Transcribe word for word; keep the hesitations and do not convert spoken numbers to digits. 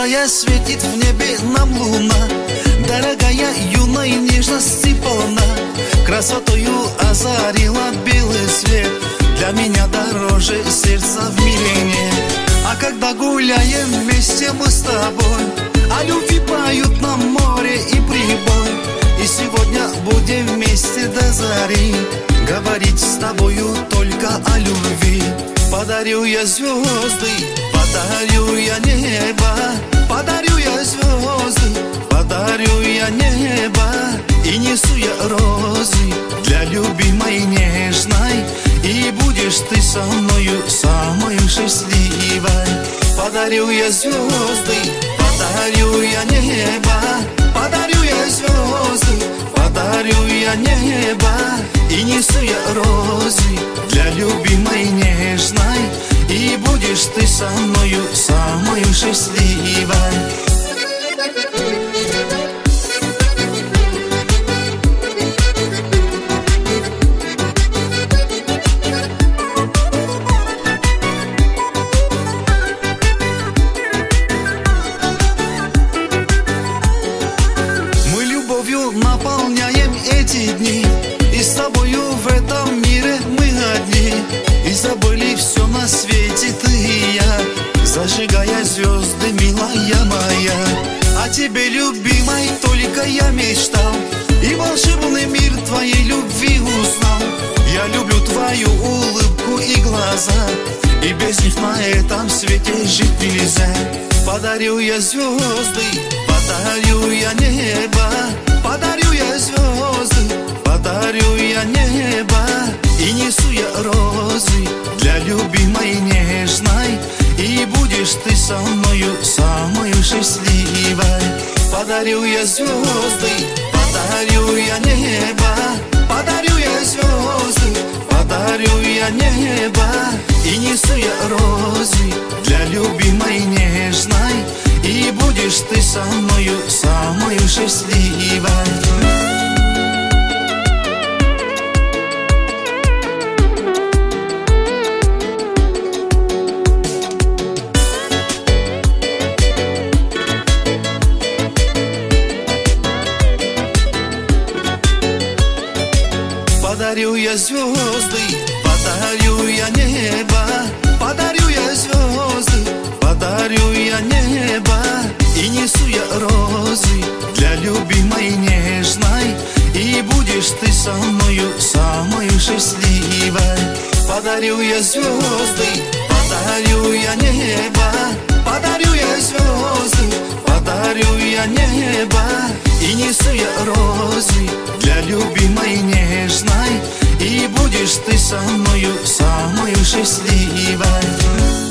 Яркая светит в небе нам луна, дорогая, юной нежности полна. Красотою озарила белый свет, для меня дороже сердца в мире нет. А когда гуляем вместе мы с тобой, о любви поют нам море и прибой. И сегодня будем вместе до зари говорить с тобою только о любви. Подарю я звезды, подарю я небо, подарю я звезды, подарю я небо. И несу я розы для любимой нежной, и будешь ты со мною самой счастливой. Подарю я звезды, подарю я небо, подарю я звезды, подарю я небо. И несу я розы для любимой нежной, и будешь ты со мною самой счастливой. Наполняем эти дни, и с тобою в этом мире мы одни. И забыли все на свете ты и я, зажигая звезды, милая моя. О тебе, любимой, только я мечтал, и волшебный мир твоей любви узнал. Я люблю твою улыбку и глаза, и без них на этом свете жить нельзя. Подарю я звезды, подарю я небо, подарю я звезды, подарю я небо. И несу я розы для любимой нежной, и будешь ты со мною самой счастливой. Подарю я звезды, подарю я небо, подарю я звезды, подарю я небо. И несу я розы для любимой нежной, и будешь ты со мною самой счастливой. Подарю я звезды, подарю я небо, подарю я звезды, подарю я небо. И несу я розы для любимой нежной, и будешь ты со мною самой счастливой. Подарю я звезды, подарю я небо, подарю я звезды, подарю я небо. И несу я розы для любимой нежной, и будешь ты со мною самой счастливой.